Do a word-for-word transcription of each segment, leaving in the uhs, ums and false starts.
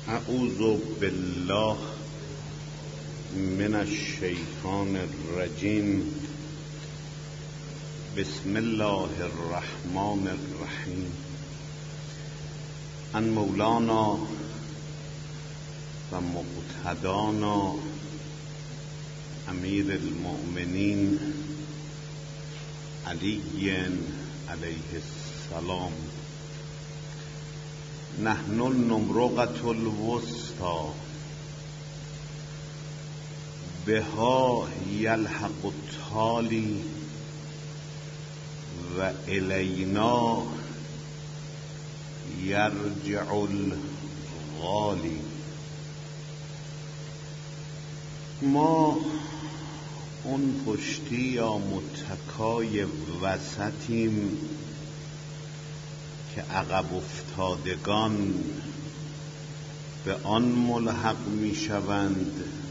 اعوذ بالله من الشیطان الرجیم. بسم الله الرحمن الرحیم. ان مولانا و مقتدانا امیر المؤمنین علی علیه السلام. نحن النمرقة الوسطى بها یلحق التالی و الینا یرجع الغالی. ما اون پشتی یا متکای وسطیم که عقب افتادگان به آن ملحق می شوند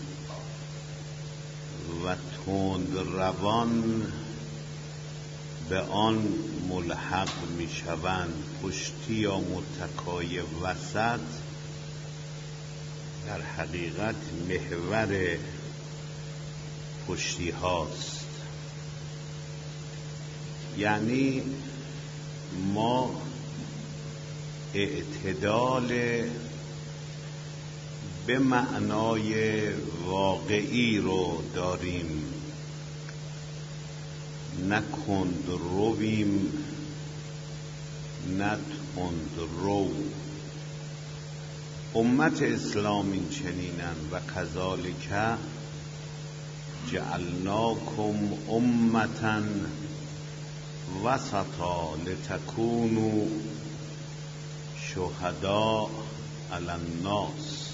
و تند روان به آن ملحق می شوند. پشتی یا متکای وسط در حقیقت محور پشتی هاست، یعنی ما اعتدال به معنای واقعی رو داریم، نه کند رویم نه تند رو. امت اسلام این چنینن و کذالک جعلناکم امة وسطا لتکونوا شهداء علی الناس.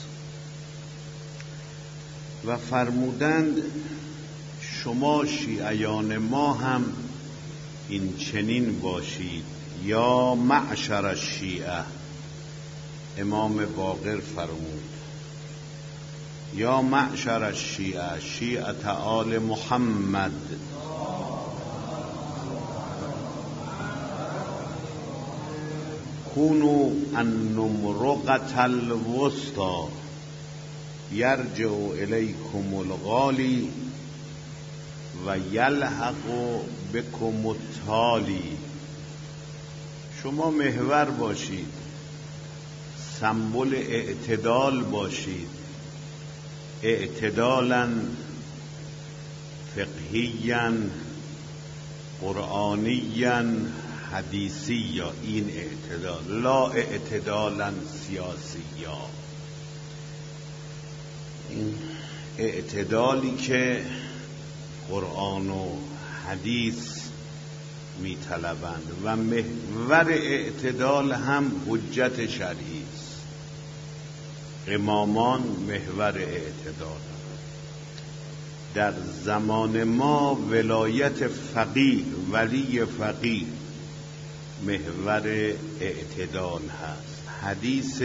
و فرمودند شما شیعیان ما هم این چنین باشید. یا معشر الشیعه، امام باقر فرمود یا معشر الشیعه، شیعه آل محمد، کونوا النمرقة الوسطى یرجع الیکم الغالی و یلحق بکم التالی. شما محور باشید، سمبل اعتدال باشید، اعتدالا فقهیا قرآنیا حدیثی، یا این اعتدال، لا اعتدالا سیاسی، یا این اعتدالی که قرآن و حدیث می طلبند. و محور اعتدال هم حجت شرعی است. امامان محور اعتدال. در زمان ما ولایت فقیه، ولی فقیه محور اعتدال هست. حدیث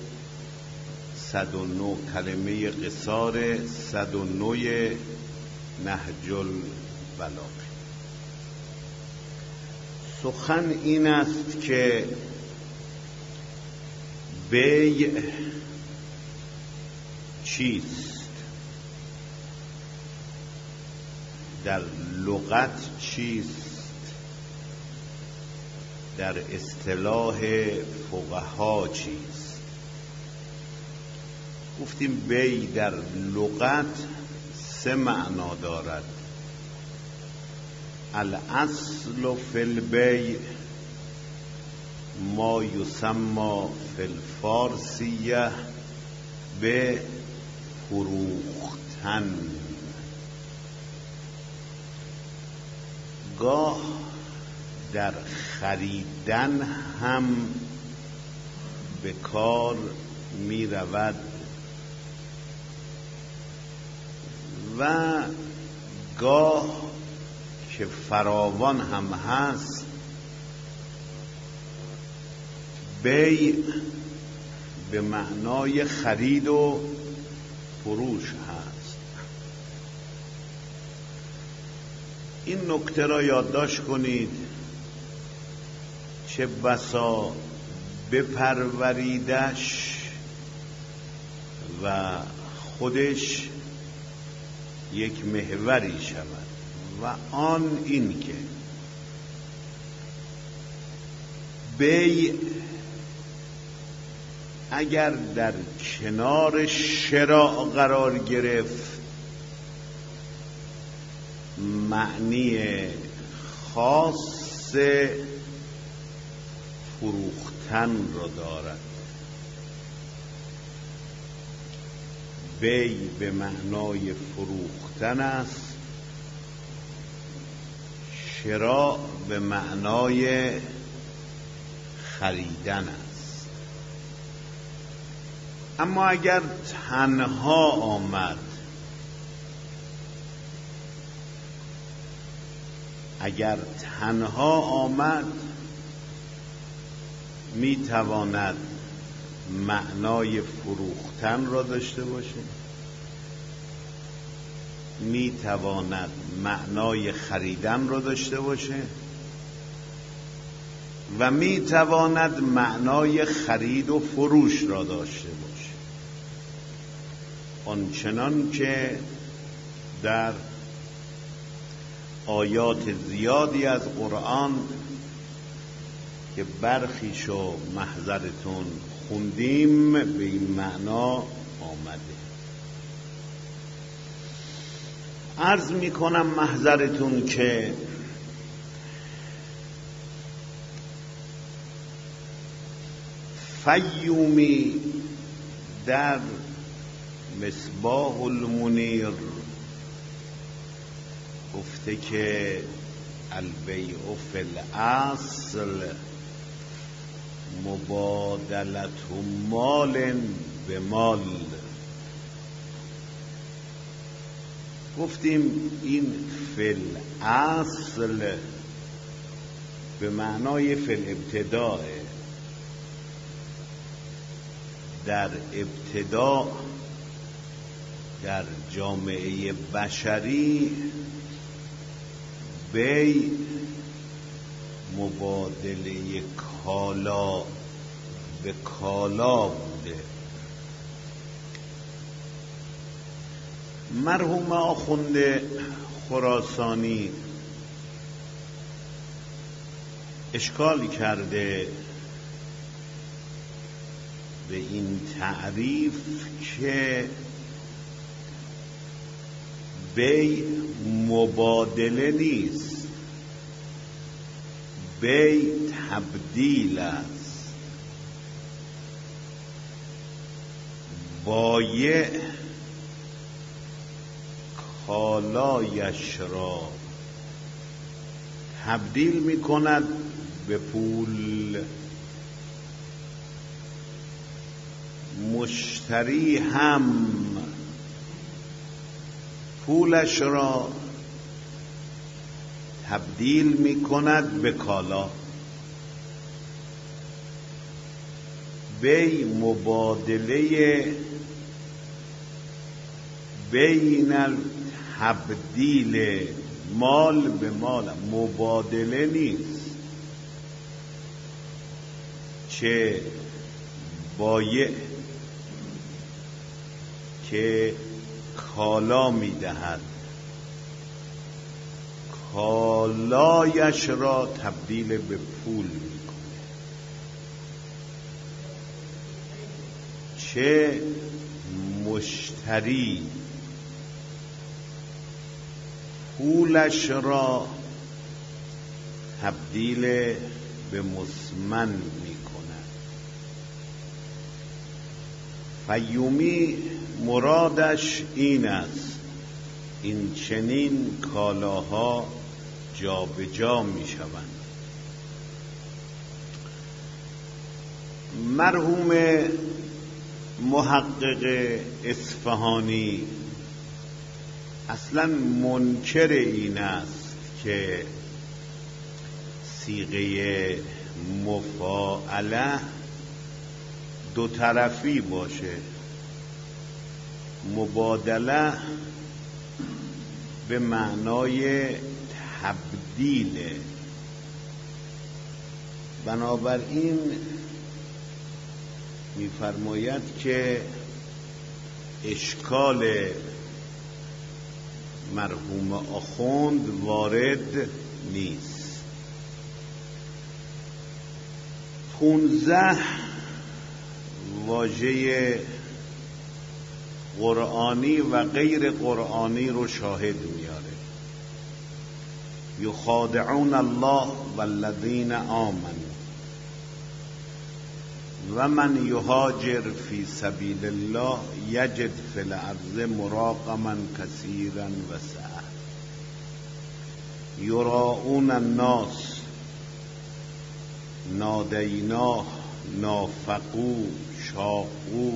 صد و نه، کلمه قصار صد و نه نهج البلاغه. سخن این است که بیع چیست، در لغت چیست، در اصطلاح فقها چیست. گفتیم بیع در لغت سه معنا دارد. الاصل فی البیع ما یسمى فی الفارسیه به فروختن. گاه در خریدن هم به کار می رود و گاه که فراوان هم هست بیع به معنای خرید و فروش هست. این نکته را یادداشت کنید. چه بسا بپروریدش و خودش یک محوری شود و آن این که بیع اگر در کنار شراء قرار گرفت معنی خاص فروختن را دارد. بیع به معنای فروختن است، شراء به معنای خریدن است. اما اگر تنها آمد، اگر تنها آمد می تواند معنای فروختن را داشته باشه، می تواند معنای خریدن را داشته باشه و می تواند معنای خرید و فروش را داشته باشه، آنچنان که در آیات زیادی از قرآن که برخیشو محضرتون خوندیم به این معنا آمده. عرض می کنم محضرتون که فیومی در مصباح المنیر گفته که البیع فی الاصل مبادلت مال به مال. گفتیم این فی الاصل به معنای فی الابتداء، در ابتدا در جامعه بشری بیع مبادله کالا به کالا بوده. مرحوم آخوند خراسانی اشکال کرده به این تعریف که بیع مبادله نیست، بیع تبدیل است. بایع کالایش را تبدیل می کند به پول، مشتری هم پولش را تبدیل می کند به کالا. بیع مبادله بین تبدیل مال به مال، مبادله نیست. چه بایع که کالا می دهد کالایش را تبدیل به پول می کنه، چه مشتری پولش را تبدیل به مسمن می کند. فیومی مرادش این است، این چنین کالاها جا به جا می شوند. مرحوم محقق اصفهانی اصلا منکر این است که صیغه مفاعله دو طرفی باشه. مبادله به معنای تبدیل، بنابراین می‌فرماید که اشکال مرحوم آخوند وارد نیست. پونزده واژه قرآنی و غیر قرآنی رو شاهد میاره. یخادعون الله والذین آمنوا و من یهاجر فی سبیل الله یجد فی الارض مراغما کثیرا وسعا یراؤون الناس نادیناه نافقوا شاقوا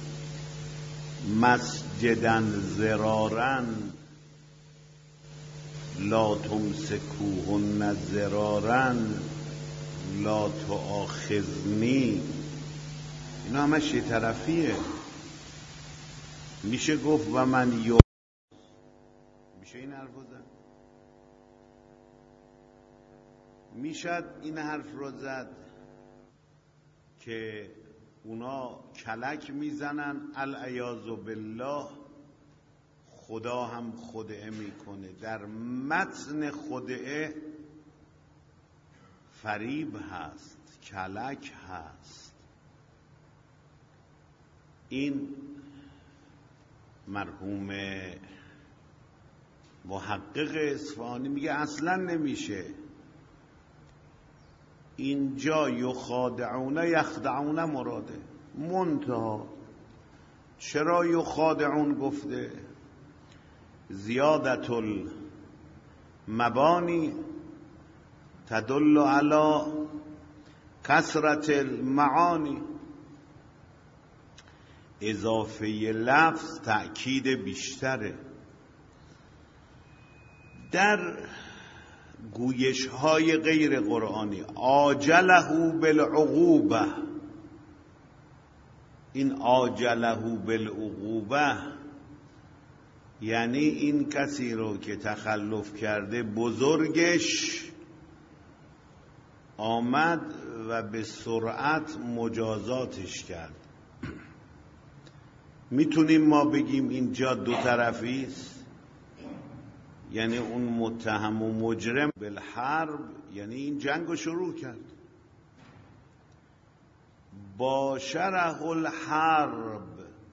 مسجدا ضرارا لا تمسکوهن ضرارا لا تؤاخذنی. اینا همش یه طرفیه. میشه گفت و من یو میشه این حرف رو زد؟ میشد این حرف رو زد که اونا کلک میزنن العیاذ بالله، خدا هم خدعه میکنه. در متن خدعه فریب هست، کلک هست. این مرحوم محقق اصفهانی میگه اصلا نمیشه. اینجا یخادعون یخدعون مراده، منتها چرا یخادعون گفته؟ زیادت المبانی تدل علی کثرت المعانی. اضافه لفظ تأکید بیشتره. در گویش های غیر قرآنی آجله بالعقوبه، این آجله بالعقوبه یعنی این کسی رو که تخلف کرده بزرگش آمد و به سرعت مجازاتش کرد. میتونیم ما بگیم اینجا دو طرفی است، یعنی اون متهم و مجرم بالحرب، یعنی این جنگ رو شروع کرد. باشره الحرب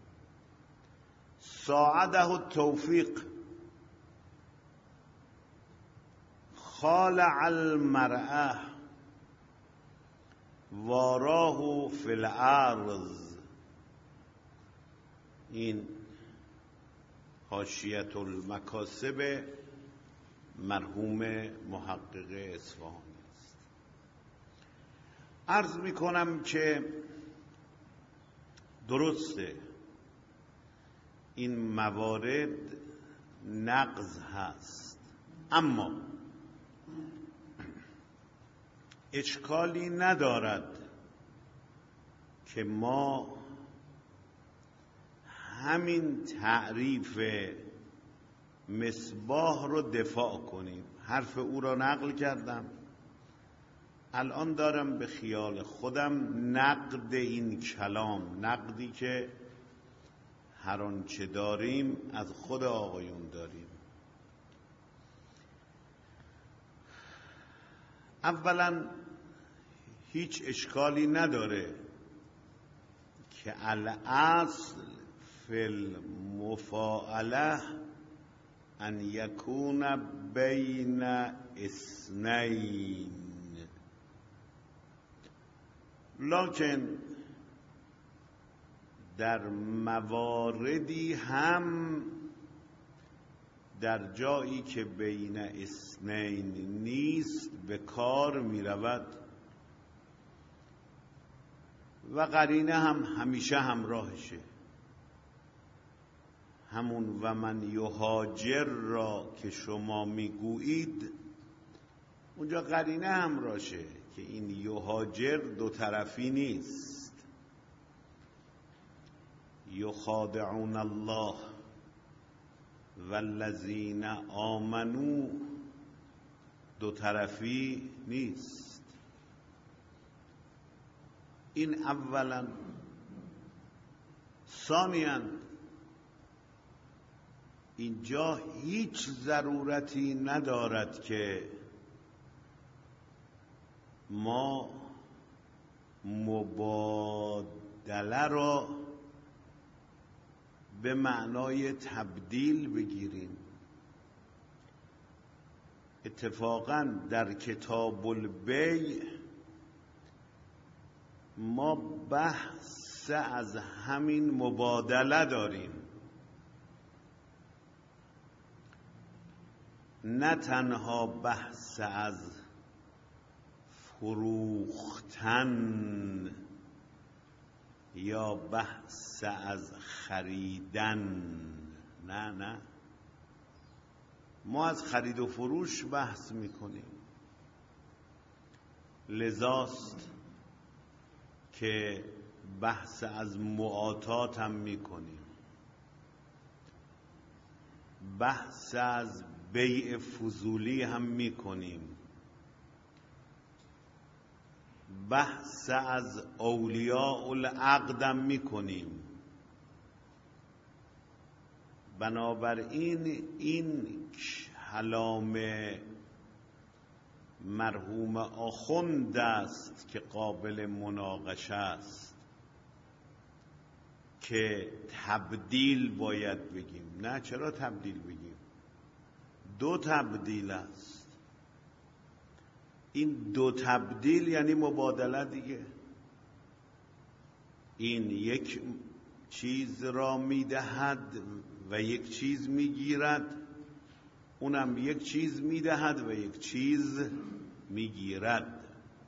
ساعده التوفیق خالع المرأة واراه فی الارض. این حاشیة المکاسب مرحوم محقق اصفهانی است. عرض میکنم که درسته این موارد نقض هست، اما اشکالی ندارد که ما همین تعریف مصباح رو دفاع کنیم. حرف او را نقل کردم، الان دارم به خیال خودم نقد این کلام، نقدی که هر آنچه داریم از خود آقایون داریم. اولا هیچ اشکالی نداره که الاصل فی المفاعله ان یکون بین اثنین، لکن در مواردی هم در جایی که بین اثنین نیست به کار می رود و قرینه هم همیشه همراهشه. همون و من یهاجر را که شما میگویید اونجا قرینه همراهشه که این یهاجر دو طرفی نیست. یخادعون الله والذین آمنوا دو طرفی نیست. این اولا. ثانیاً اینجا هیچ ضرورتی ندارد که ما مبادله را به معنای تبدیل بگیریم. اتفاقاً در کتاب البیع ما بحث از همین مبادله داریم، نه تنها بحث از فروختن یا بحث از خریدن. نه نه ما از خرید و فروش بحث میکنیم. لذاست که بحث از معاطات هم میکنیم، بحث از بیع فضولی هم میکنیم، بحث از اولیاء العقد هم میکنیم. بنابراین این کلام مرحوم آخوند است که قابل مناقشه است که تبدیل باید بگیم. نه، چرا تبدیل بگیم؟ دو تبدیل است. این دو تبدیل یعنی مبادله دیگه. این یک چیز را میدهد و یک چیز میگیرد، اونم یک چیز میدهد و یک چیز میگیرد.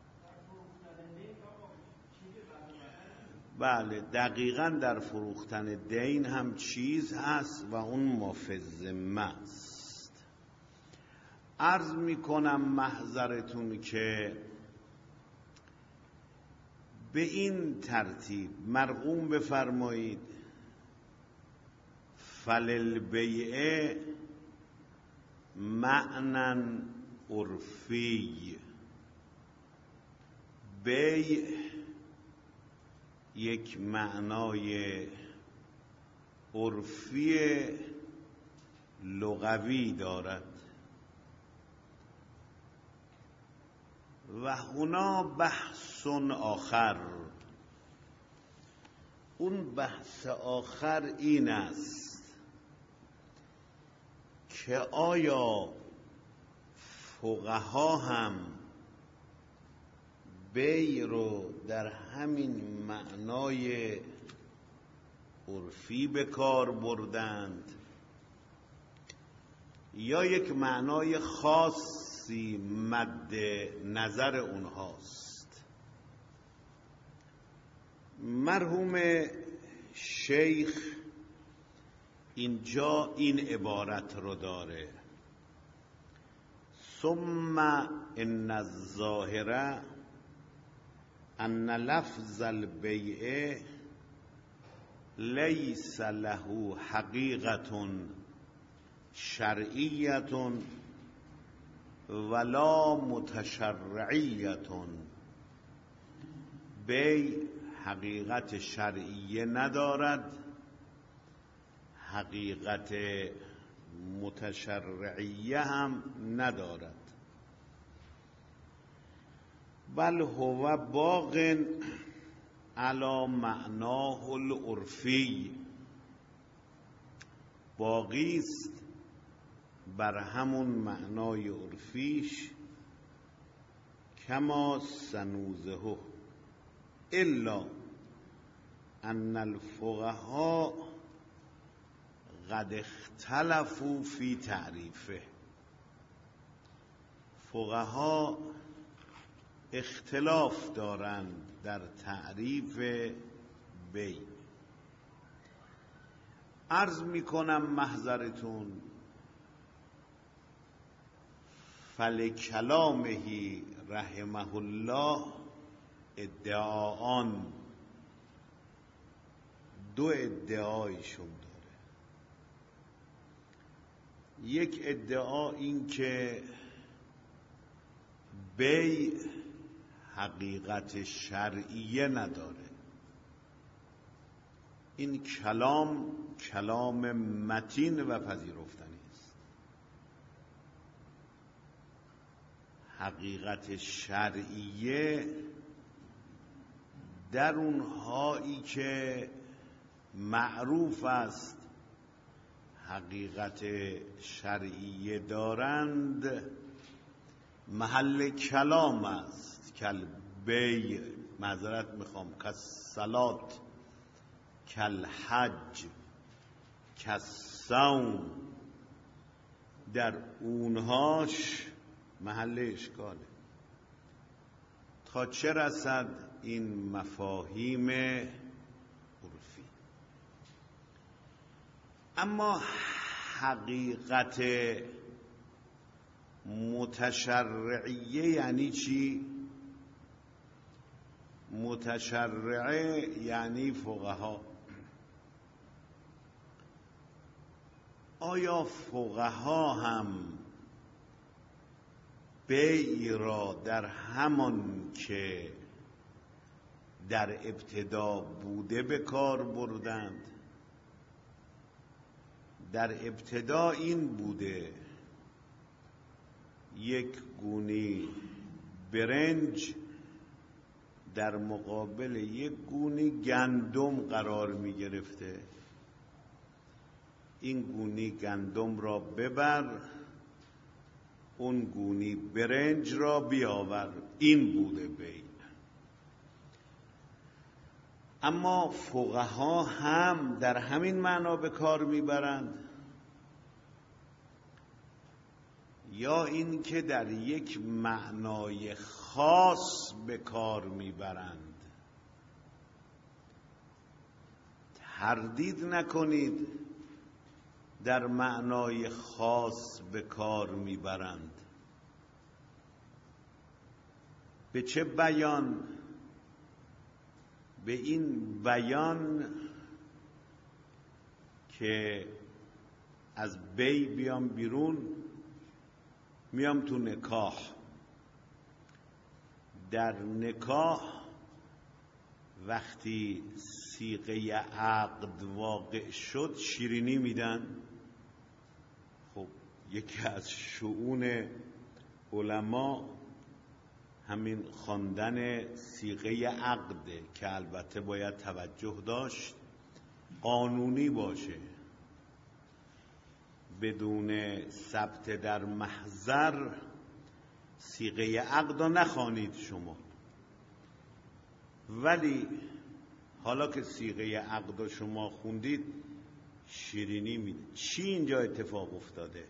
بله، دقیقاً در فروختن دین هم چیز هست و اون مفزمه است. عرض میکنم محضرتون که به این ترتیب مرقوم بفرمایید فللبیع معنی عرفی. بیع یک معنای عرفی لغوی دارد و هنا بحث آخر. اون بحث آخر این است که آیا فقها هم بیع رو در همین معنای عرفی به کار بردند یا یک معنای خاصی مد نظر اونهاست؟ مرحوم شیخ اینجا این عبارت رو داره: ثم ان الظاهر ان لفظ البیع لیس له حقیقة شرعیة ولا متشرعیة. بیع حقیقت شرعیه ندارد، حقیقت متشرعیه هم ندارد، بل هو باق علی معناه العرفی. باقی است بر همون معنای عرفیش، کما سنوزه، الا ان الفقهاء قد اختلفوا فی تعریفه. فقها اختلاف دارند در تعریف بیع. عرض میکنم محضرتون فلکلامه رحمه الله ادعاان، دو ادعایشون داره. یک ادعا این که بیع حقیقت شرعیه نداره، این کلام کلام متین و پذیرفتنی است. حقیقت شرعیه در اونهایی که معروف است حقیقت شرعیه دارند محل کلام است. کل بی معذرت میخوام کل صلات، کل حج، کل صوم، در اونهاش محل اشکاله. تا چه رسد این مفاهیم عرفی. اما حقیقت متشرعیه یعنی چی؟ متشرعه یعنی فقها. آیا فقها هم بیع را در همان که در ابتدا بوده به کار بردند؟ در ابتدا این بوده یک گونی برنج در مقابل یک گونی گندم قرار می گرفته. این گونی گندم را ببر، اون گونی برنج را بیاور. این بوده بیع. اما فقها هم در همین معنا به کار میبرند یا این که در یک معنای خاص به کار میبرند؟ تردید نکنید، در معنای خاص به کار میبرند. به چه بیان؟ به این بیان که از بی بیام بیرون، میام تو نکاح. در نکاح وقتی صیغه عقد واقع شد شیرینی میدن. خب یکی از شؤون علما همین خواندن صیغه عقده که البته باید توجه داشت قانونی باشه، بدون ثبت در محضر صیغه عقد را نخوانید شما. ولی حالا که صیغه عقد را شما خوندید شیرینی میدید. چی اینجا اتفاق افتاده؟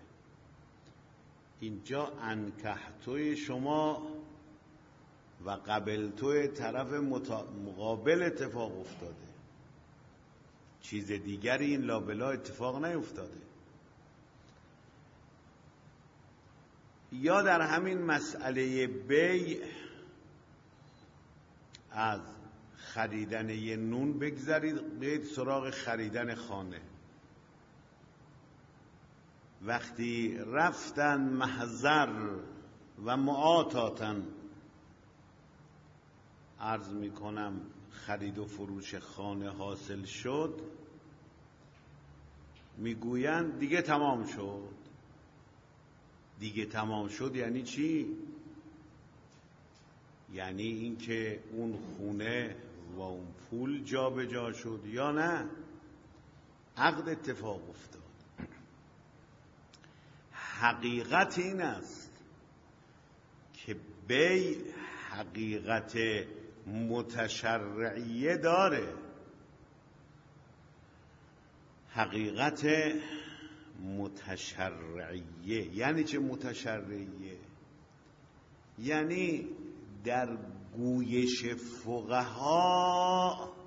اینجا انکحتوی شما و قبلتوی طرف مقابل اتفاق افتاده. چیز دیگری این لابلا اتفاق نیفتاده. یا در همین مسئله بیع از خریدن یه نون بگذارید برید سراغ خریدن خانه. وقتی رفتن محضر و معاطاتن، عرض می کنم خرید و فروش خانه حاصل شد، میگویند دیگه تمام شد. دیگه تمام شد یعنی چی؟ یعنی اینکه اون خونه و اون پول جا به جا شد یا نه عقد اتفاق افتاد. حقیقت این است که بیع حقیقت متشرعیه داره. حقیقت متشرعیه یعنی چه؟ متشرعیه یعنی در گویش فقها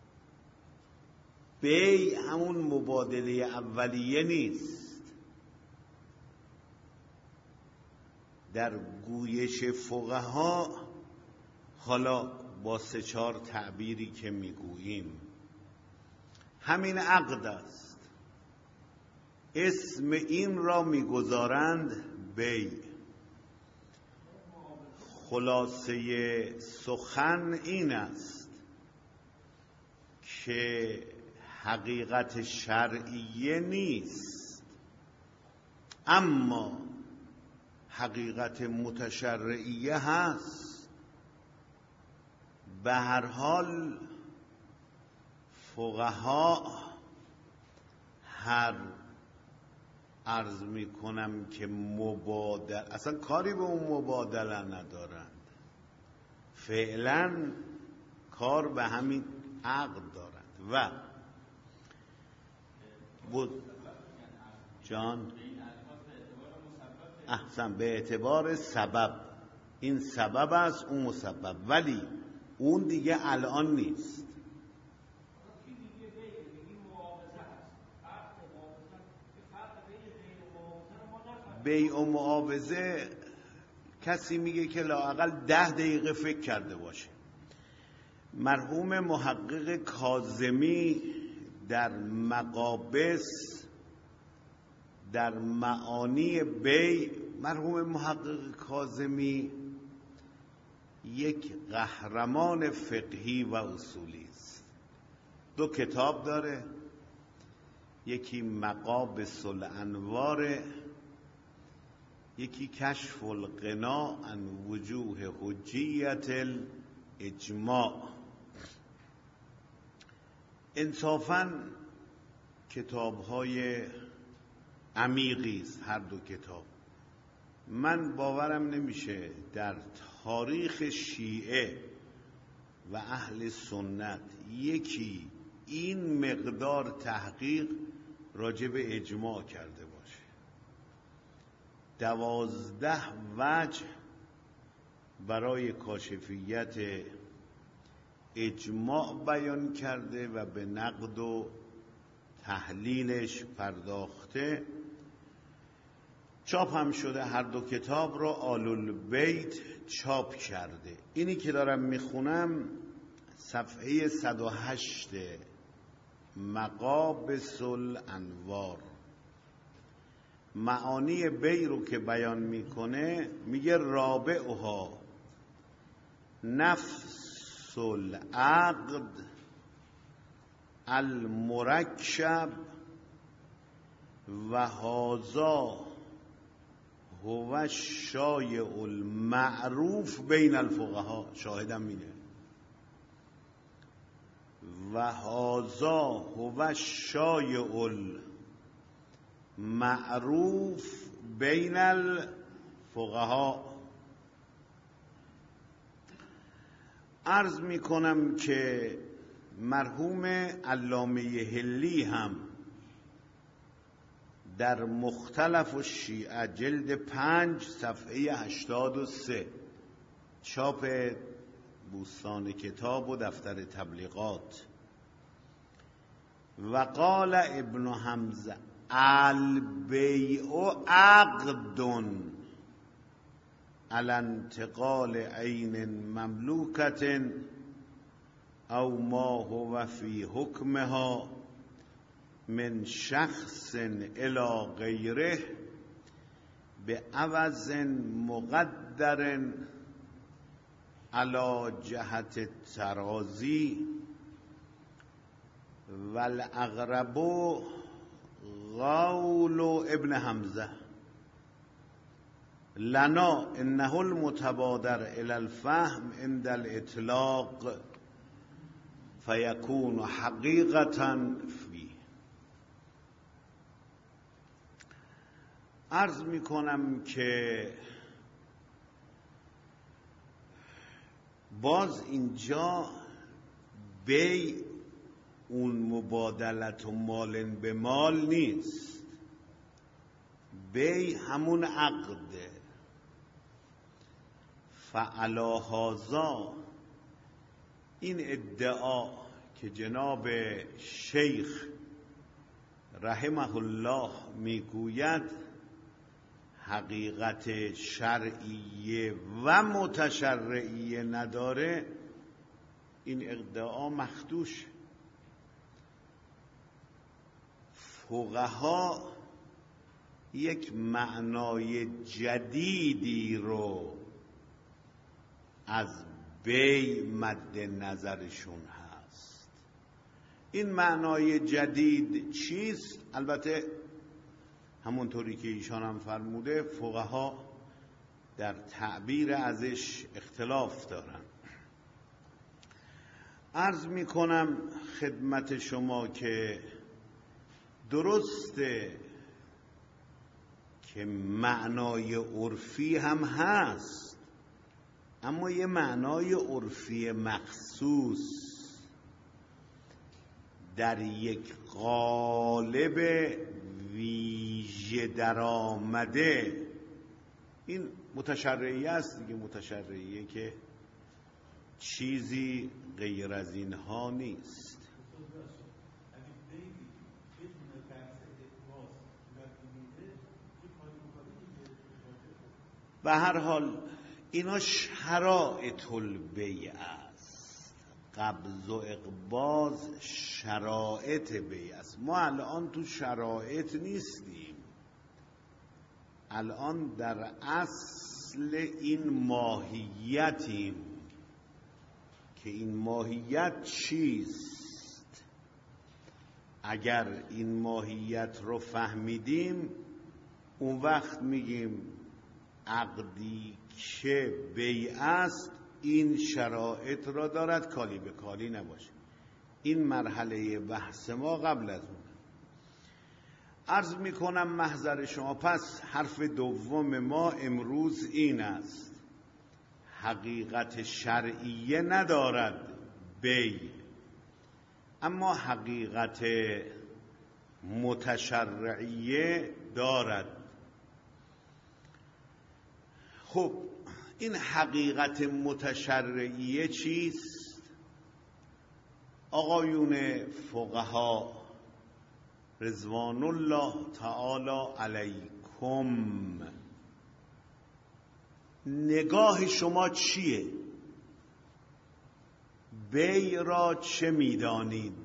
بیع همون مبادله اولیه نیست. در گویش فقها، حالا با سه چهار تعبیری که میگوییم، همین عقد است. اسم این را میگذارند بیع. خلاصه سخن این است که حقیقت شرعیه نیست، اما حقیقت متشرعیه هست. به هر حال فقها هر عرض می کنم که مبادل اصلا کاری به اون مبادله ندارند، فعلا کار به همین عقد دارند. و بود جان احسن، به اعتبار سبب، این سبب است اون مسبب، ولی اون دیگه الان نیست. بیع و معاوضه کسی میگه که لااقل ده دقیقه فکر کرده باشه. مرحوم محقق کاظمی در مقابس در معانی بیع، مرحوم محقق کاظمی یک قهرمان فقهی و اصولی است. دو کتاب داره، یکی مقابس الانوار، یکی کشف الغنا عن وجوه حجیت الاجماع. انصافاً کتاب‌های عمیقی است هر دو کتاب. من باورم نمیشه در تاریخ شیعه و اهل سنت یکی این مقدار تحقیق راجع به اجماع کرده باشه. دوازده وجه برای کاشفیت اجماع بیان کرده و به نقد و تحلیلش پرداخته. چاپ هم شده، هر دو کتاب رو آل‌البیت چاپ کرده. اینی که دارم میخونم صفحه صد و هشت مقابس الانوار. معانی بی رو که بیان میکنه میگه رابعها نفس العقد المرکب و هذا هو الشایع المعروف بین الفقهاء. شاهدم اینه. و هذا هو الشایع المعروف بین الفقهاء. عرض می کنم که مرحوم علامه حلی هم در مختلف الشیعه جلد پنج صفحه هشتاد و سه، چاپ بوستان کتاب و دفتر تبلیغات، و قال ابن حمزه البیع عقد علی انتقال عین مملوکت او ما هو فی حکمها من شخص الی غیره به عوض مقدر علی جهت ترازی والاقرب قول ابن حمزه لنا انه المتبادر الى الفهم عند الاطلاق فیکون حقیقتا فی. عرض می کنم که باز اینجا بی اون مبادلت و مال به مال نیست، بی همون عقده. فعلا هذا این ادعا که جناب شیخ رحمه الله میگوید حقیقت شرعیه و متشرعیه نداره، این ادعا مخدوش. فقها یک معنای جدیدی رو از بی مد نظرشون هست. این معنای جدید چیست؟ البته همونطوری که ایشان هم فرموده فقها در تعبیر ازش اختلاف دارن. عرض می کنم خدمت شما که درسته که معنای عرفی هم هست، اما یه معنای عرفی مخصوص در یک قالب ویژه در آمده. این متشرعیه است دیگه، متشرعیه که چیزی غیر از اینها نیست. به هر حال اینا شرائط البیع است، قبض و اقباض شرائط بیع است. ما الان تو شرائط نیستیم، الان در اصل این ماهیتیم که این ماهیت چیست. اگر این ماهیت رو فهمیدیم اون وقت میگیم عقدی که بیع است این شرایط را دارد، کالی به کالی نباشه. این مرحله بحث ما قبل از اون. عرض میکنم محضر شما، پس حرف دوم ما امروز این است: حقیقت شرعیه ندارد بیع، اما حقیقت متشرعیه دارد. خب این حقیقت متشرعیه چیست؟ آقایون فقها رضوان الله تعالی علیکم، نگاه شما چیه؟ بیع را چه میدانید؟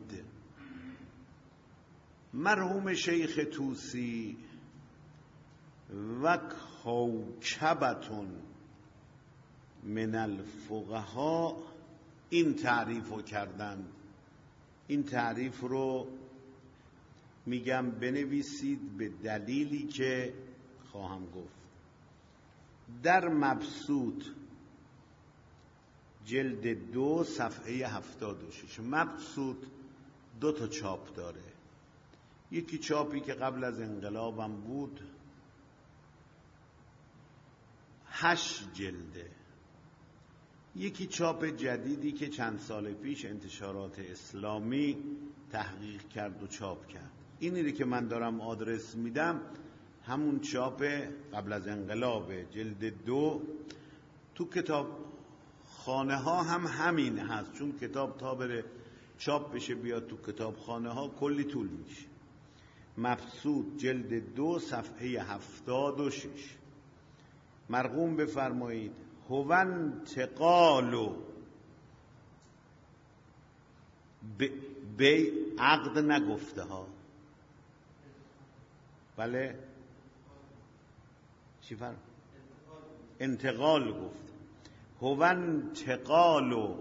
مرحوم شیخ طوسی و کوکبتون من الفقها این تعریف رو کردن. این تعریف رو میگم بنویسید به دلیلی که خواهم گفت. در مبسوط جلد دو صفحه هفتاد و شش، مبسوط دو تا چاپ داره. یکی چاپی که قبل از انقلابم بود، هشت جلده. یکی چاپ جدیدی که چند سال پیش انتشارات اسلامی تحقیق کرد و چاپ کرد. اینی که من دارم آدرس میدم همون چاپ قبل از انقلاب جلد دو. تو کتاب خانه ها هم همین هست، چون کتاب تا بره چاپ بشه بیاد تو کتاب خانه ها کلی طول میشه. مبسوط جلد دو صفحه هفتاد و شش. مرقوم بفرمایید: هو انتقال بی عقد نگفته ها، بله چی فرق؟ انتقال گفت. هو انتقال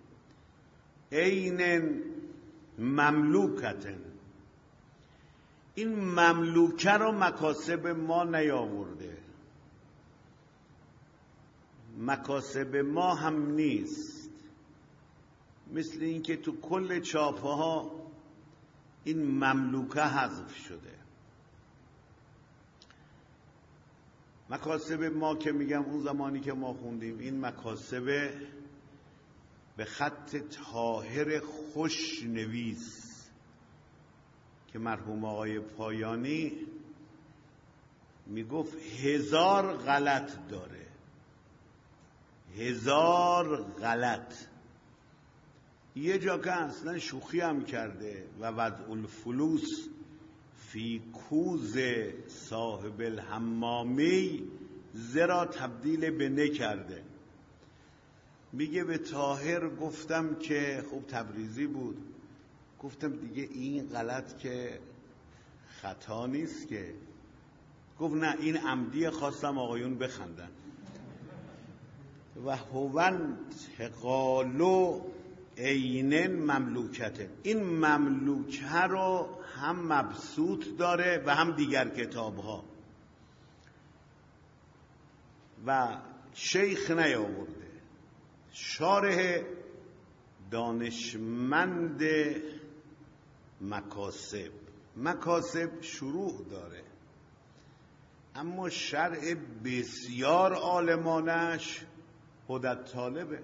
عین مملوکتن. این مملوکه رو مکاسب ما نیاورده، مکاسب ما هم نیست. مثل اینکه تو کل چاپه ها این مملوکه حذف شده. مکاسب ما که میگم اون زمانی که ما خوندیم، این مکاسب به خط طاهر خوش نویس که مرحوم آقای پایانی میگفت هزار غلط داره، هزار غلط. یه جا که اصلا شوخی هم کرده و وضع الفلوس فی کوز صاحب الحمامی زرا تبدیل به نکرده. میگه به طاهر گفتم که خوب تبریزی بود، گفتم دیگه این غلط که خطا نیست که. گفت نه این عمدی، خواستم آقایون بخندن. و هو انتقال عینن مملوکته. این مملوکه رو هم مبسوط داره و هم دیگر کتاب ها و شیخ نیاورده. شارح دانشمند مکاسب، مکاسب شروع داره، اما شرح بسیار عالمانش هدت طالبه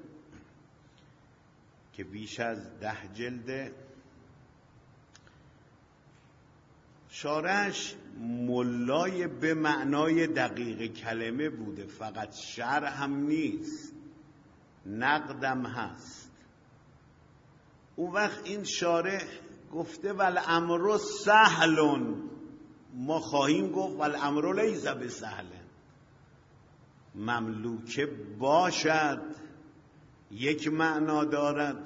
که بیش از ده جلده. شارحش ملای به معنای دقیق کلمه بوده، فقط شرح هم نیست، نقدم هست. اون وقت این شارح گفته والامر سهلون، ما خواهیم گفت والامر لیس بسهل. مملوکه باشد یک معنا دارد،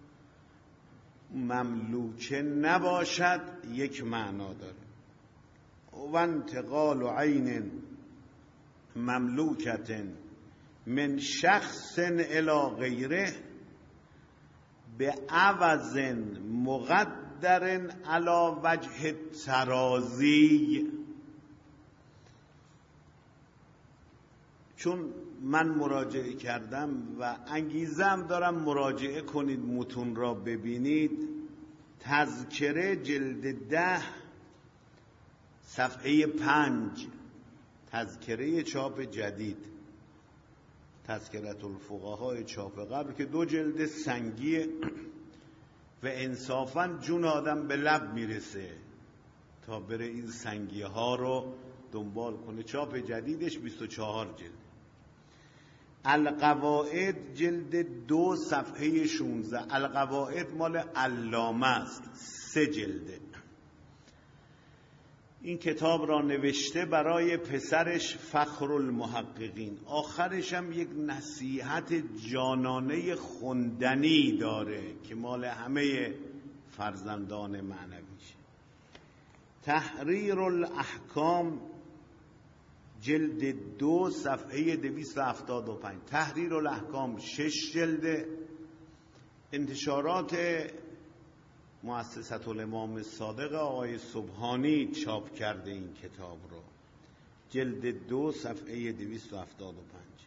مملوکه نباشد یک معنا دارد. و انتقال عین مملوکت من شخص الی غیره به عوض مقدر علی وجه ترازی. چون من مراجعه کردم و انگیزم دارم مراجعه کنید، متون را ببینید. تذکره جلد ده صفحه پنج، تذکره چاپ جدید، تذکرة الفقهاء چاپ قبل که دو جلد سنگیه و انصافاً جون آدم به لب میرسه تا بره این سنگیه ها رو دنبال کنه. چاپ جدیدش بیست و چهار جلد. القواعد جلد دو صفحه شونزده. القواعد مال علامه است، سه جلده. این کتاب را نوشته برای پسرش فخر المحققین. آخرش هم یک نصیحت جانانه خوندنی داره که مال همه فرزندان معنویشه. تحریر الاحکام جلد دو صفحه دویست و هفتاد و پنج. تحریر الاحکام شش جلده. انتشارات مؤسسة الامام صادق آقای سبحانی چاپ کرده این کتاب رو، جلد دو صفحه دویست و هفتاد و پنج.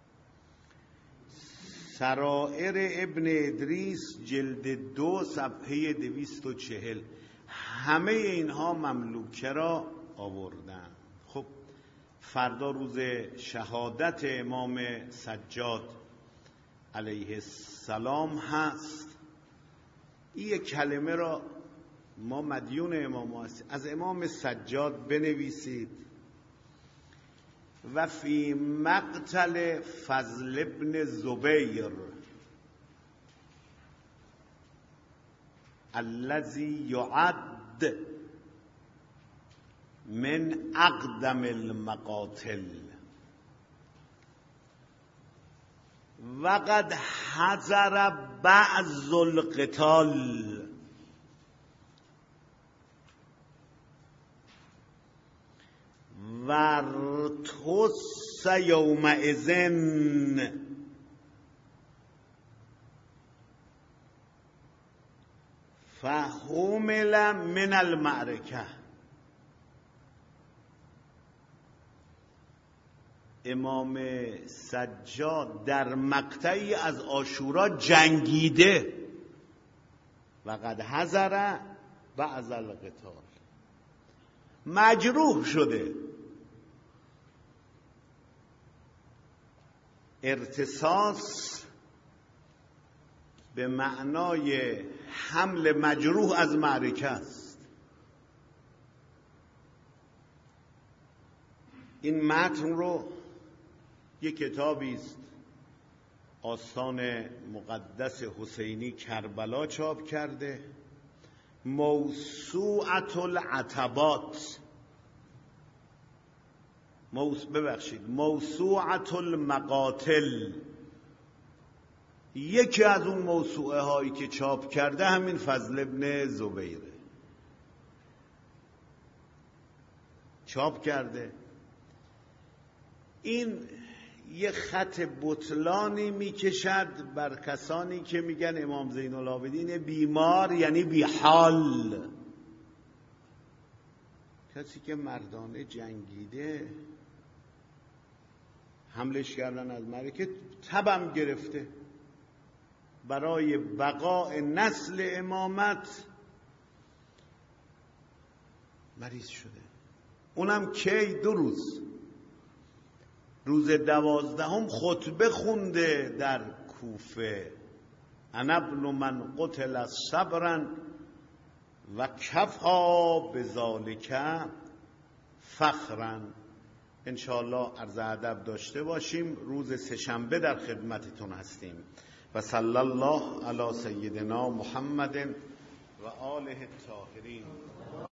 سرائر ابن ادریس جلد دو صفحه دویست و چهل. همه اینها مملوکه را آوردن. خب فردا روز شهادت امام سجاد علیه السلام هست. این یک کلمه را ما مدیون امام هستیم، از امام سجاد بنویسید. و فی مقتل فضل ابن زبیر الذی یعد من اقدم المقاتل وقد حذر بعض القتال وارتس یومئذ فحمل من المعرکه. امام سجاد در مقطعی از عاشورا جنگیده و قد حذر بعض القتال، مجروح شده. ارتصاص به معنای حمل مجروح از معرکه است. این متن رو یک کتابی است، آستان مقدس حسینی کربلا چاپ کرده، موسوعة العتبات، موس ببخشید موسوعة المقاتل. یکی از اون موسوعه هایی که چاپ کرده همین فضل ابن زبیره چاپ کرده. این یه خط بطلانی میکشد بر کسانی که میگن امام زین العابدین بیمار یعنی بیحال. کسی که مردانه جنگیده، حملش کردن از ملکه، تبم گرفته، برای بقاء نسل امامت مریض شده. اونم کی؟ دو روز. روز دوازدهم خطبه خونده در کوفه، انا ابن من قتل صبرا و کفا بذالک فخرا. انشاءالله عرض ادب داشته باشیم. روز سه‌شنبه در خدمتتون هستیم. و صلی الله علی سیدنا محمد و آله الطاهرین.